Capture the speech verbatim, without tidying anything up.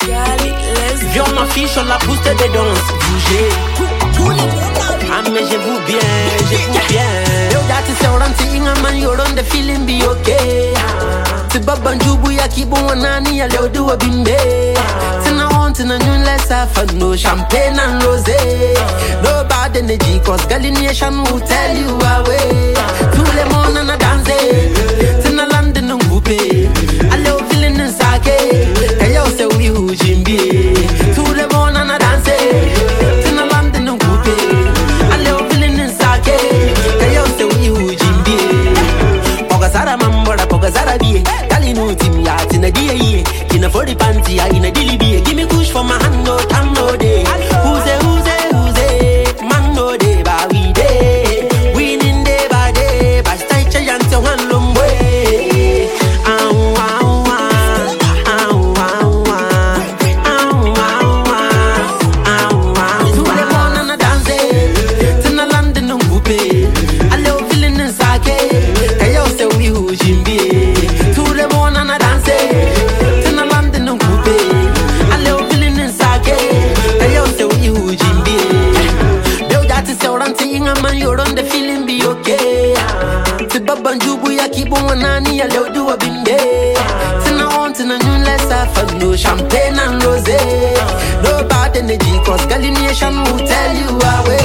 Viens ma fille sur la pousse des danses, bougez. Amusez-vous bien, amusez-vous bien. Yo dati sauranti inga man yoron the feeling be okay. Tibaban jubu ya kibu wanani ya leo duwa bimbe. Tina on tina nyun lesa fano champagne and rosé. No bad energy cause Galination will tell you away. Tous les monde na danse. Tina land in ngupe. I love feeling in sake. Kayo se wi hujimbi. Tous les monde na danse. Tina land in ngupe. I love feeling in sake. Kayo se wi hujimbi. Pogazara mambora pogazara die. Kalinu tim ya tina die. Kina for the panty ya ina dili be. Give me push for my hand no time no day. Who's it, who's it, who's it? Man no day ba we day. Winning day by day. By stay giant to one long way. Ah ah ah ah ah ah ah ah. Tous les monde na danse. Tina land in ngupe. I love feeling in sake. Kayo se wi hujimbi. Tous les monde na danse. Tina land in ngupe. I love feeling in sake. Kayo se wi hujimbi. Yo dati sauranti inga man yoron the feeling be okay. Tibaban jubu ya kibu wanani ya leo duwa bimbe. Tina on tina nyun lesa fano champagne and rosé. No bad energy cause Galination will tell you away.